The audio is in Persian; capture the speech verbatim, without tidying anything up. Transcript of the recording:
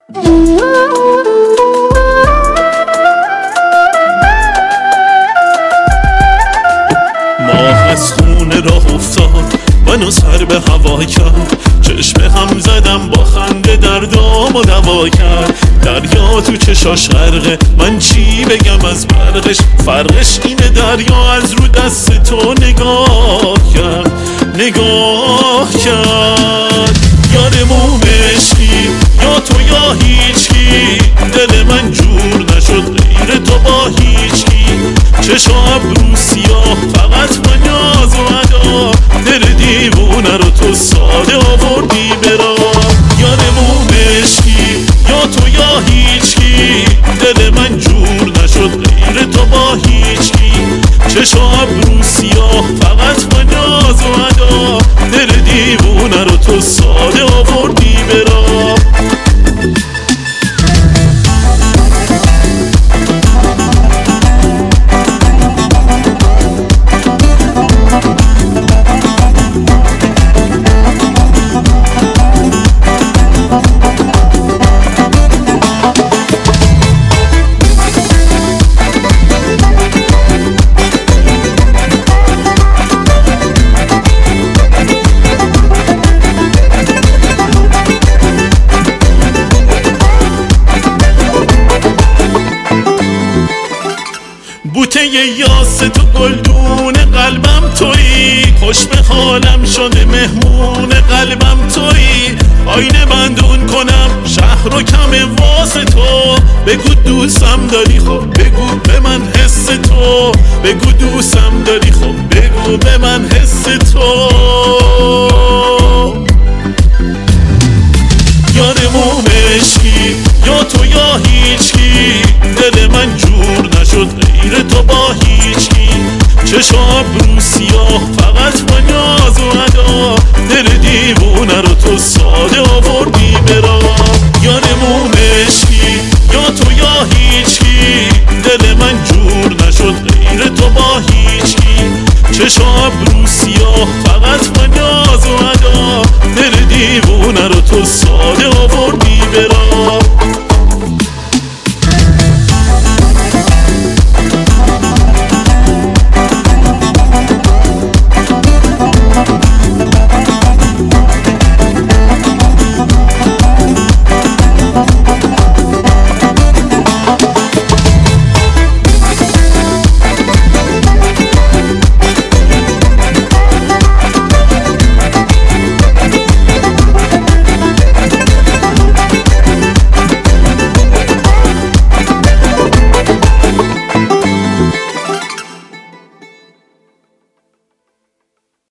ماه از خونه راه افتاد منو سر به هوا کرد، چشم هم زدم با خنده دردام و دوا کرد. دریا تو چشاش غرقه، من چی بگم از برقش؟ فرقش اینه دریا از رو دست تو نگاه کرد، نگاه کرد. یارمون عشقی یا تو یا هیچکی، دل من جور نشد غیر تو با هیچکی. چشم ابرو سیاه فقط با نیاز و ادا، دل دیوونه رو تو ساده آوردی برا. یارمون عشقی یا تو یا هیچکی، دل من جور نشد غیر تو با هیچکی. چشم ابرو سیاه فقط با نیاز و ادا، دل دیوونه رو تو ساده آوردی برا. بوته یاس تو گلدون قلبم تویی، خوش به حالم شده مهمون قلبم تویی. آینه بندون کنم شهر و کم واسه تو، بگو دوستم داری خب بگو به من حس تو، بگو دوستم داری خب بگو به من حس تو. یارمون عشقی یا تو یا هیچکی، دل من جور نشد غیر تو با هیچکی. چشم ابرو سیاه فقط با نیاز و ادا، دل دیوونه رو تو ساده آوردی برا. یارمون عشقی یا تو یا هیچکی، دل من جور نشد غیر تو با هیچکی. چشم